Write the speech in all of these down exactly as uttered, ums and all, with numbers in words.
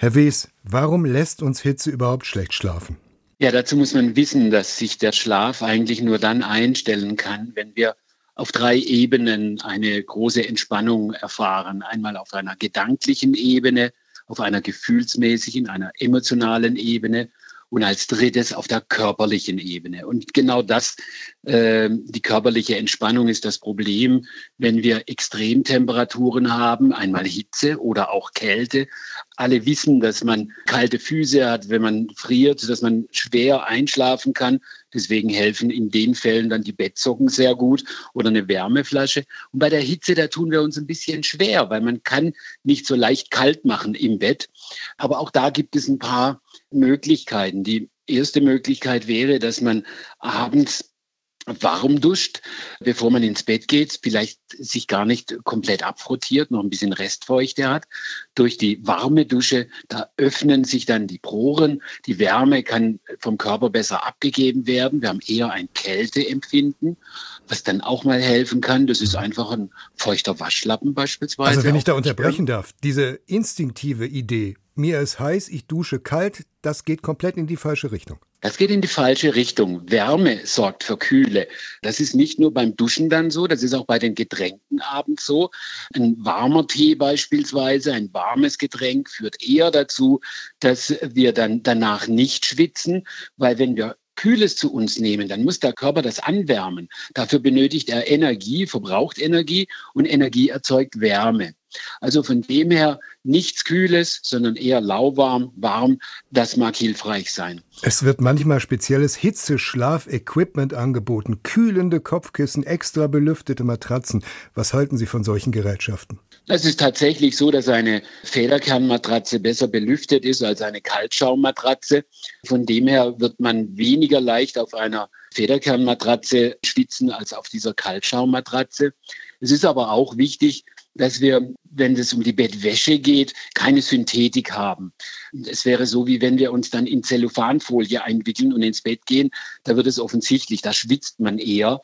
Herr Wes, warum lässt uns Hitze überhaupt schlecht schlafen? Ja, dazu muss man wissen, dass sich der Schlaf eigentlich nur dann einstellen kann, wenn wir auf drei Ebenen eine große Entspannung erfahren. Einmal auf einer gedanklichen Ebene, auf einer gefühlsmäßigen, einer emotionalen Ebene und als drittes auf der körperlichen Ebene. Und genau das, äh, die körperliche Entspannung ist das Problem, wenn wir Extremtemperaturen haben, einmal Hitze oder auch Kälte. Alle wissen, dass man kalte Füße hat, wenn man friert, dass man schwer einschlafen kann. Deswegen helfen in den Fällen dann die Bettsocken sehr gut oder eine Wärmeflasche. Und bei der Hitze, da tun wir uns ein bisschen schwer, weil man kann nicht so leicht kalt machen im Bett. Aber auch da gibt es ein paar Möglichkeiten. Die erste Möglichkeit wäre, dass man abends warm duscht, bevor man ins Bett geht, vielleicht sich gar nicht komplett abfrottiert, noch ein bisschen Restfeuchte hat. Durch die warme Dusche, da öffnen sich dann die Poren, die Wärme kann vom Körper besser abgegeben werden. Wir haben eher ein Kälteempfinden, was dann auch mal helfen kann. Das ist einfach ein feuchter Waschlappen beispielsweise. Also wenn ich da unterbrechen darf, diese instinktive Idee, mir ist heiß, ich dusche kalt, das geht komplett in die falsche Richtung. Das geht in die falsche Richtung. Wärme sorgt für Kühle. Das ist nicht nur beim Duschen dann so, das ist auch bei den Getränken abends so. Ein warmer Tee beispielsweise, ein warmes Getränk führt eher dazu, dass wir dann danach nicht schwitzen, weil wenn wir Kühles zu uns nehmen, dann muss der Körper das anwärmen. Dafür benötigt er Energie, verbraucht Energie und Energie erzeugt Wärme. Also von dem her nichts Kühles, sondern eher lauwarm, warm, das mag hilfreich sein. Es wird manchmal spezielles Hitzeschlaf-Equipment angeboten, kühlende Kopfkissen, extra belüftete Matratzen. Was halten Sie von solchen Gerätschaften? Es ist tatsächlich so, dass eine Federkernmatratze besser belüftet ist als eine Kaltschaummatratze. Von dem her wird man weniger leicht auf einer Federkernmatratze schwitzen als auf dieser Kaltschaummatratze. Es ist aber auch wichtig, dass wir, wenn es um die Bettwäsche geht, keine Synthetik haben. Es wäre so, wie wenn wir uns dann in Zellophanfolie einwickeln und ins Bett gehen. Da wird es offensichtlich, da schwitzt man eher.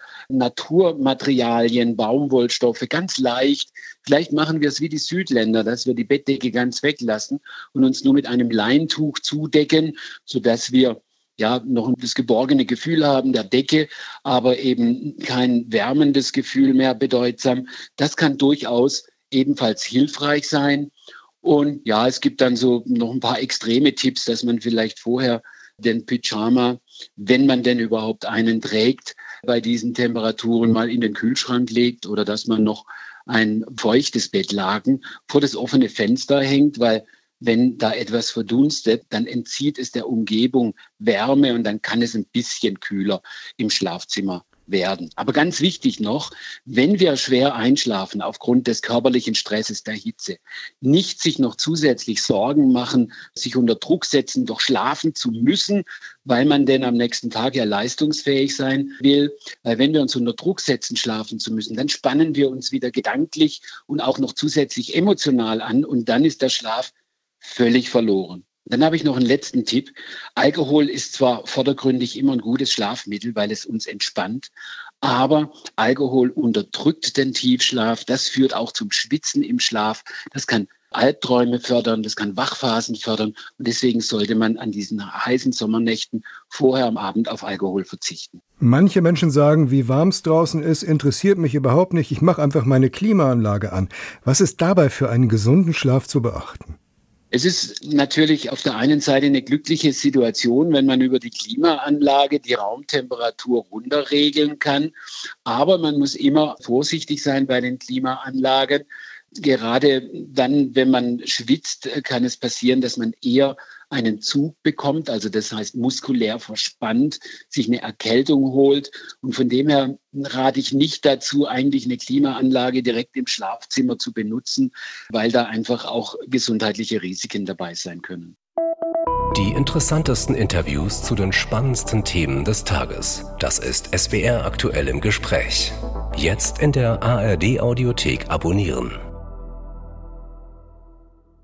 Naturmaterialien, Baumwollstoffe, ganz leicht. Vielleicht machen wir es wie die Südländer, dass wir die Bettdecke ganz weglassen und uns nur mit einem Leintuch zudecken, sodass wir ja noch das geborgene Gefühl haben der Decke, aber eben kein wärmendes Gefühl mehr bedeutsam. Das kann durchaus ebenfalls hilfreich sein. Und ja, es gibt dann so noch ein paar extreme Tipps, dass man vielleicht vorher den Pyjama, wenn man denn überhaupt einen trägt, bei diesen Temperaturen mal in den Kühlschrank legt oder dass man noch ein feuchtes Bettlaken vor das offene Fenster hängt, weil wenn da etwas verdunstet, dann entzieht es der Umgebung Wärme und dann kann es ein bisschen kühler im Schlafzimmer werden. Aber ganz wichtig noch, wenn wir schwer einschlafen aufgrund des körperlichen Stresses der Hitze, nicht sich noch zusätzlich Sorgen machen, sich unter Druck setzen, doch schlafen zu müssen, weil man denn am nächsten Tag ja leistungsfähig sein will. Weil wenn wir uns unter Druck setzen, schlafen zu müssen, dann spannen wir uns wieder gedanklich und auch noch zusätzlich emotional an und dann ist der Schlaf völlig verloren. Dann habe ich noch einen letzten Tipp. Alkohol ist zwar vordergründig immer ein gutes Schlafmittel, weil es uns entspannt, aber Alkohol unterdrückt den Tiefschlaf. Das führt auch zum Schwitzen im Schlaf. Das kann Albträume fördern, das kann Wachphasen fördern. Und deswegen sollte man an diesen heißen Sommernächten vorher am Abend auf Alkohol verzichten. Manche Menschen sagen, wie warm es draußen ist, interessiert mich überhaupt nicht. Ich mache einfach meine Klimaanlage an. Was ist dabei für einen gesunden Schlaf zu beachten? Es ist natürlich auf der einen Seite eine glückliche Situation, wenn man über die Klimaanlage die Raumtemperatur runterregeln kann. Aber man muss immer vorsichtig sein bei den Klimaanlagen. Gerade dann, wenn man schwitzt, kann es passieren, dass man eher einen Zug bekommt, also das heißt muskulär verspannt, sich eine Erkältung holt. Und von dem her rate ich nicht dazu, eigentlich eine Klimaanlage direkt im Schlafzimmer zu benutzen, weil da einfach auch gesundheitliche Risiken dabei sein können. Die interessantesten Interviews zu den spannendsten Themen des Tages. Das ist S W R aktuell im Gespräch. Jetzt in der A R D Audiothek abonnieren.